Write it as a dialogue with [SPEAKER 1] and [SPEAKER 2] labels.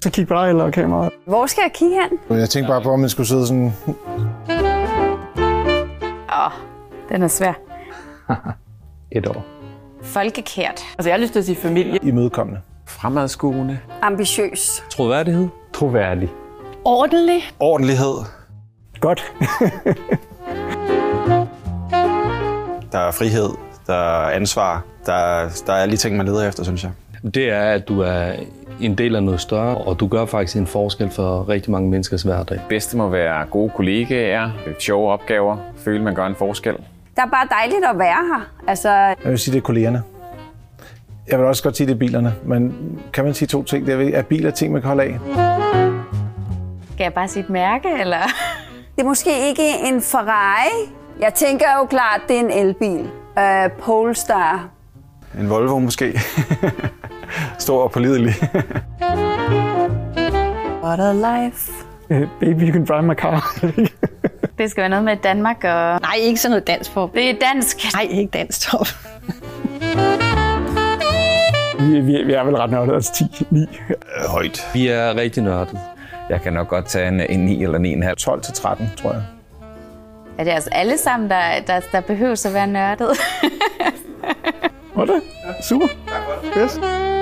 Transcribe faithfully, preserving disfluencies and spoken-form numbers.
[SPEAKER 1] så kigge på dig eller kameraet?
[SPEAKER 2] Hvor skal jeg kigge hen?
[SPEAKER 3] Jeg tænkte bare på, om man skulle sidde sådan...
[SPEAKER 4] Åh, oh, den er svær.
[SPEAKER 5] Et år.
[SPEAKER 4] Folkekært.
[SPEAKER 6] Altså, jeg har lyst til at sige familie.
[SPEAKER 3] Imødekommende.
[SPEAKER 5] Fremadskuende.
[SPEAKER 2] Ambitiøs.
[SPEAKER 5] Troværdighed. Troværdig.
[SPEAKER 4] Ordentlig.
[SPEAKER 3] Ordentlighed.
[SPEAKER 1] Godt.
[SPEAKER 7] Der er frihed, der er ansvar, der er, der er alle de ting, man leder efter, synes jeg.
[SPEAKER 5] Det er, at du er en del af noget større, og du gør faktisk en forskel for rigtig mange menneskers hverdag.
[SPEAKER 8] Det bedste må være gode kollegaer, sjove opgaver, føle, man gør en forskel.
[SPEAKER 2] Der er bare dejligt at være her. Altså...
[SPEAKER 3] Jeg vil sige, det er kollegerne. Jeg vil også godt sige, det er bilerne, men kan man sige to ting? Det er, er biler ting, man kan holde af?
[SPEAKER 4] Skal jeg bare sige et mærke, eller?
[SPEAKER 2] Det er måske ikke en Ferrari. Jeg tænker jo klart, det er en elbil. Uh, Polestar.
[SPEAKER 7] En Volvo måske. Stor og pålidelig.
[SPEAKER 2] What a life.
[SPEAKER 1] Uh, baby, you can drive my car.
[SPEAKER 4] Det skal være noget med Danmark og...
[SPEAKER 9] Nej, ikke sådan noget dansk på.
[SPEAKER 4] Det er dansk.
[SPEAKER 9] Nej, ikke dansk top.
[SPEAKER 1] vi, vi, vi er vel ret nørdet, altså ti, ni.
[SPEAKER 7] Højt.
[SPEAKER 5] Vi er rigtig nørdede.
[SPEAKER 8] Jeg kan nok godt tage en, en ni eller ni komma fem.
[SPEAKER 3] tolv til tretten, tror jeg.
[SPEAKER 4] Er det altså alle sammen, der, der, der behøver at være nørdet?
[SPEAKER 1] Var det? Super. Tak for det. Yes.